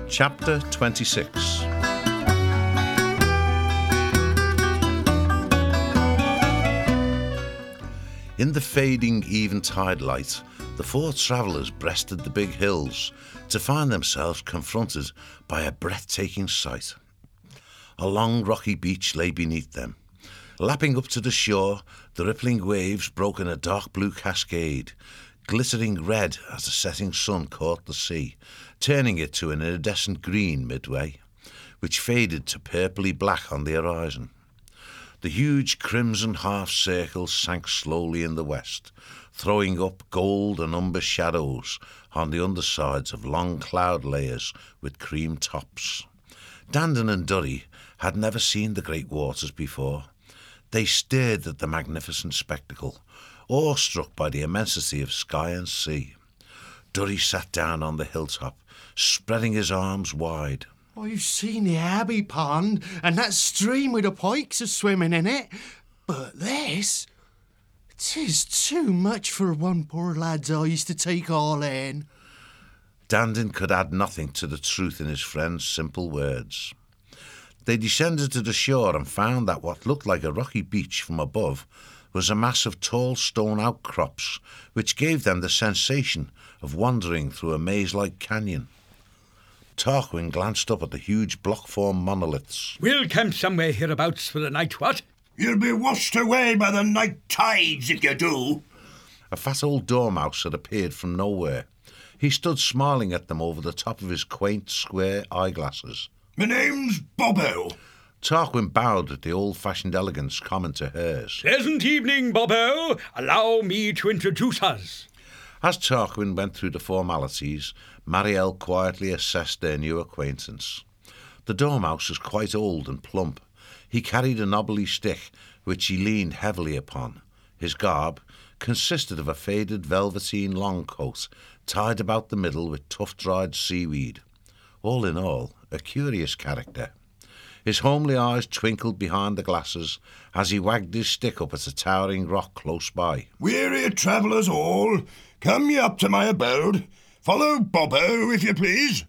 Chapter 26. In the fading eventide light, the four travellers breasted the big hills to find themselves confronted by a breathtaking sight. A long rocky beach lay beneath them. Lapping up to the shore, the rippling waves broke in a dark blue cascade, glittering red as the setting sun caught the sea, turning it to an iridescent green midway, which faded to purpley black on the horizon. The huge crimson half-circle sank slowly in the west, throwing up gold and umber shadows on the undersides of long cloud layers with cream tops. Dandin and Durry had never seen the great waters before. They stared at the magnificent spectacle, awestruck by the immensity of sky and sea. Durry sat down on the hilltop, spreading his arms wide. I've seen the Abbey Pond and that stream with the pikes are swimming in it, but this, 'tis too much for one poor lad's eyes to take all in. Dandin could add nothing to the truth in his friend's simple words. They descended to the shore and found that what looked like a rocky beach from above was a mass of tall stone outcrops, which gave them the sensation of wandering through a maze-like canyon. Tarquin glanced up at the huge block-formed monoliths. We'll camp somewhere hereabouts for the night, what? You'll be washed away by the night tides if you do. A fat old dormouse had appeared from nowhere. He stood smiling at them over the top of his quaint, square eyeglasses. My name's Bobbo. Tarquin bowed with the old-fashioned elegance common to hers. Pleasant evening, Bobbo. Allow me to introduce us. As Tarquin went through the formalities, Marielle quietly assessed their new acquaintance. The dormouse was quite old and plump. He carried a knobbly stick, which he leaned heavily upon. His garb consisted of a faded velveteen long coat, tied about the middle with tough-dried seaweed. All in all, a curious character. His homely eyes twinkled behind the glasses as he wagged his stick up at a towering rock close by. Weary travellers all, come ye up to my abode. Follow Bobbo, if you please.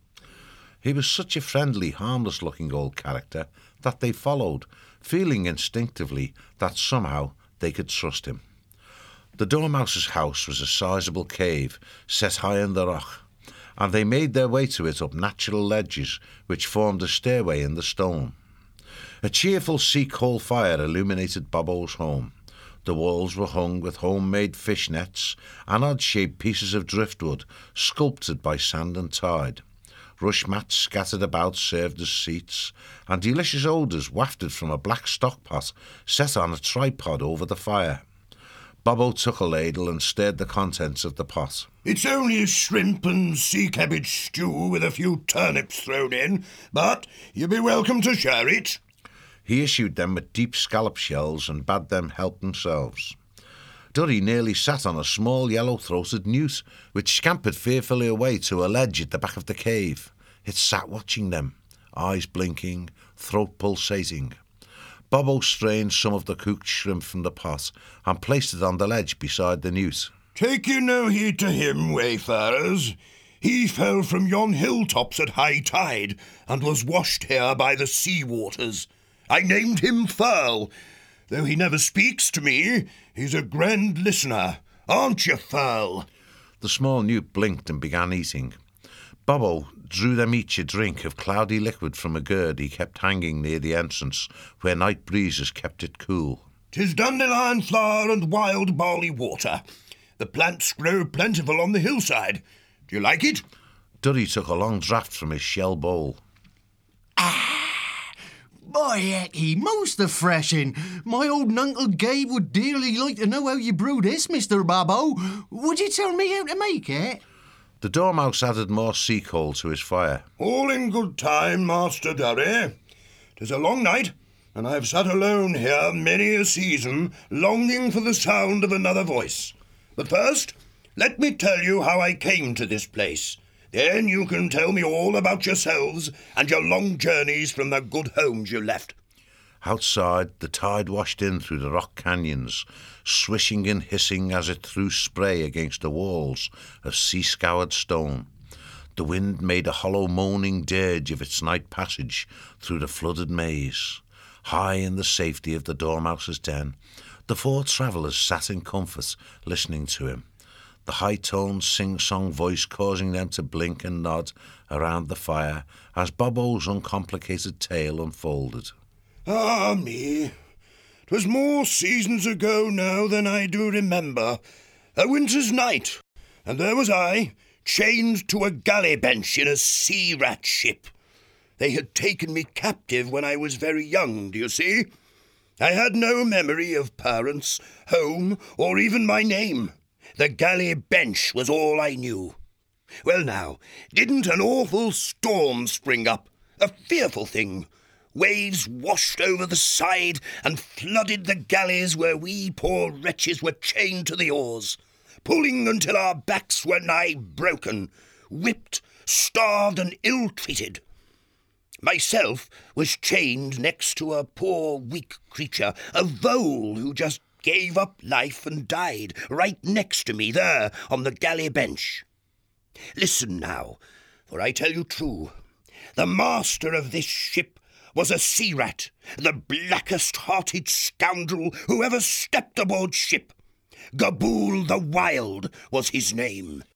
He was such a friendly, harmless-looking old character that they followed, feeling instinctively that somehow they could trust him. The dormouse's house was a sizable cave set high in the rock, and they made their way to it up natural ledges which formed a stairway in the stone. A cheerful sea-coal fire illuminated Bobbo's home. The walls were hung with homemade fish nets and odd-shaped pieces of driftwood sculpted by sand and tide. Rush mats scattered about served as seats, and delicious odours wafted from a black stockpot set on a tripod over the fire. Bobbo took a ladle and stirred the contents of the pot. It's only a shrimp and sea cabbage stew with a few turnips thrown in, but you'll be welcome to share it. He issued them with deep scallop shells and bade them help themselves. Durry nearly sat on a small yellow-throated newt, which scampered fearfully away to a ledge at the back of the cave. It sat watching them, eyes blinking, throat pulsating. Bobbo strained some of the cooked shrimp from the pot and placed it on the ledge beside the newt. Take you no heed to him, wayfarers. He fell from yon hilltops at high tide and was washed here by the sea waters. I named him Thurl. Though he never speaks to me, he's a grand listener. Aren't you, Thurl? The small newt blinked and began eating. Bobbo drew them each a drink of cloudy liquid from a gourd he kept hanging near the entrance, where night breezes kept it cool. 'Tis dandelion flower and wild barley water. The plants grow plentiful on the hillside. Do you like it? Durry took a long draught from his shell bowl. By hecky, most refreshing. My old Uncle Gabe would dearly like to know how you brew this, Mr. Bobbo. Would you tell me how to make it? The dormouse added more sea coal to his fire. All in good time, Master Durry. 'Tis a long night, and I have sat alone here many a season, longing for the sound of another voice. But first, let me tell you how I came to this place. Then you can tell me all about yourselves and your long journeys from the good homes you left. Outside, the tide washed in through the rock canyons, swishing and hissing as it threw spray against the walls of sea-scoured stone. The wind made a hollow moaning dirge of its night passage through the flooded maze. High in the safety of the Dormouse's den, the four travellers sat in comfort, listening to him, the high-toned sing-song voice causing them to blink and nod around the fire as Bobo's uncomplicated tale unfolded. Ah, me. 'Twas more seasons ago now than I do remember. A winter's night, and there was I, chained to a galley bench in a sea-rat ship. They had taken me captive when I was very young, do you see? I had no memory of parents, home, or even my name. The galley bench was all I knew. Well now, didn't an awful storm spring up? A fearful thing. Waves washed over the side and flooded the galleys where we poor wretches were chained to the oars, pulling until our backs were nigh broken, whipped, starved and ill-treated. Myself was chained next to a poor weak creature, a vole who just gave up life and died right next to me there on the galley bench. Listen now, for I tell you true, the master of this ship was a sea-rat, the blackest-hearted scoundrel who ever stepped aboard ship. Gabool the Wild was his name.